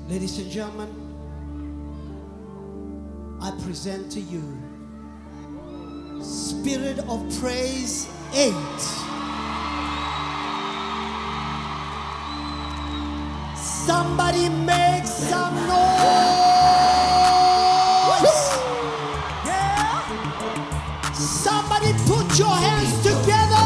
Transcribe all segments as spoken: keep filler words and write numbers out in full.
Ladies and gentlemen, I present to you Spirit of Praise eight. Somebody make some noise. Yeah. Somebody put your hands together.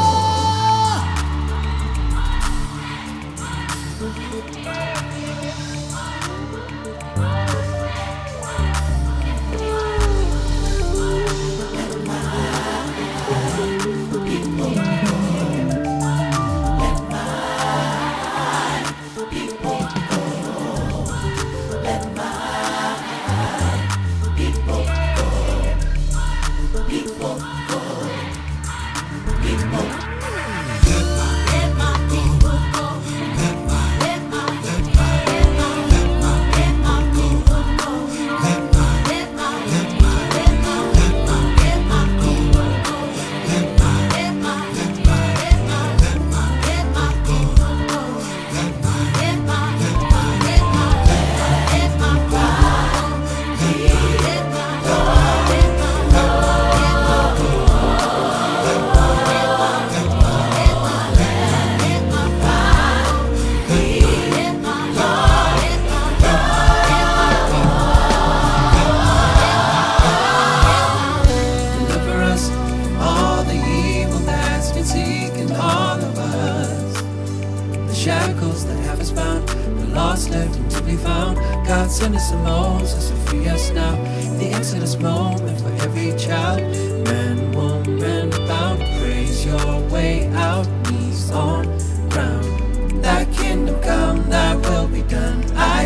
Shackles that have us bound, the lost left to be found. God sent us to Moses to free us now. The Exodus moment for every child, man, woman, bound. Praise your way out, knees on ground. Thy kingdom come, thy will be done. I,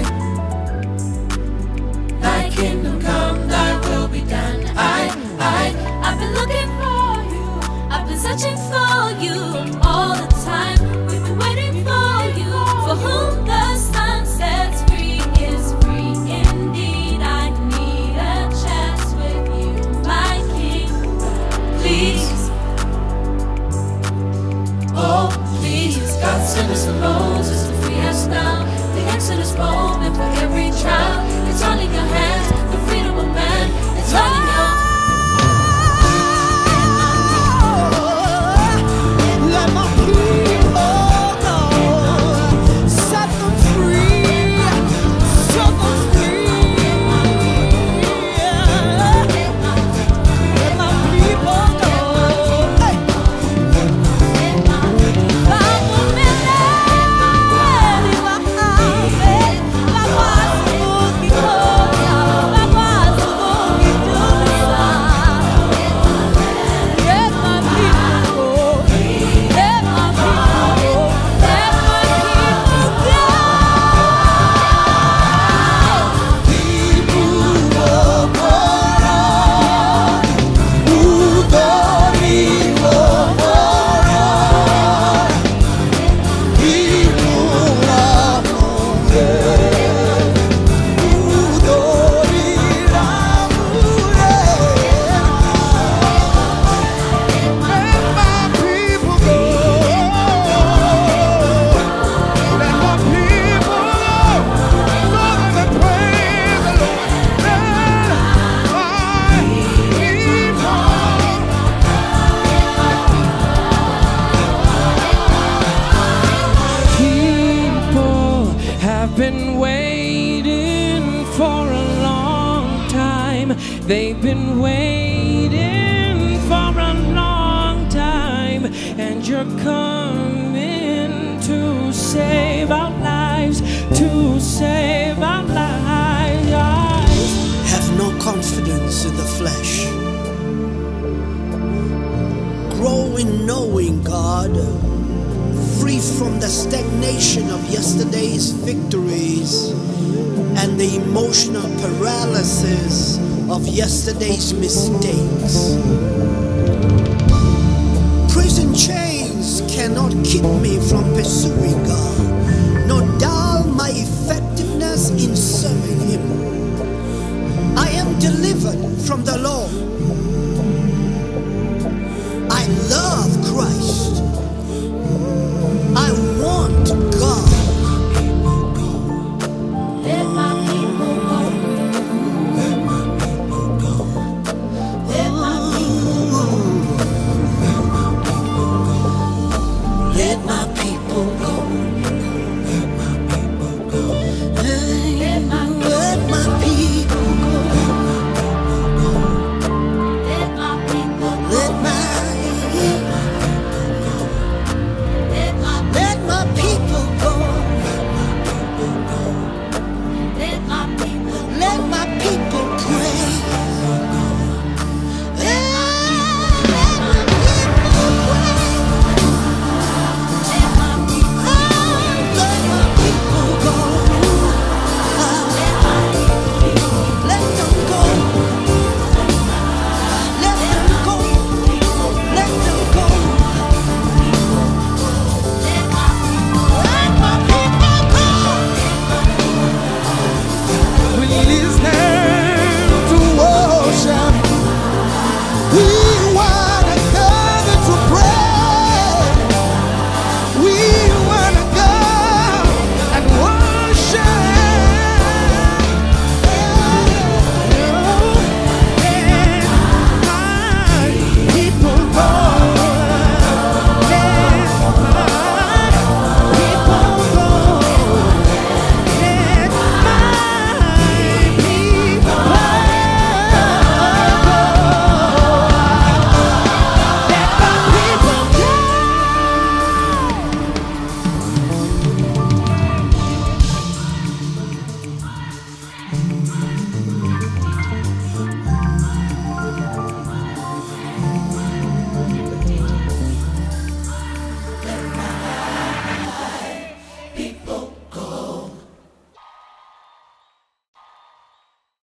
thy kingdom come, thy will be done. I, I, I've been looking for you, I've been searching for you all the time. We've been waiting for you, for whom the sun sets free is free indeed. I need a chance with you, my King. Please, oh please, God sent us to Moses to free us now. The Exodus moment for every child. It's all in your hands, the freedom of man. It's all in your been waiting for a long time. They've been waiting for a long time, and you're coming to save our lives, to save our lives. Have no confidence in the flesh. Grow in knowing God. Free from the stagnation of yesterday's victories and the emotional paralysis of yesterday's mistakes. Prison chains cannot keep me from pursuing God.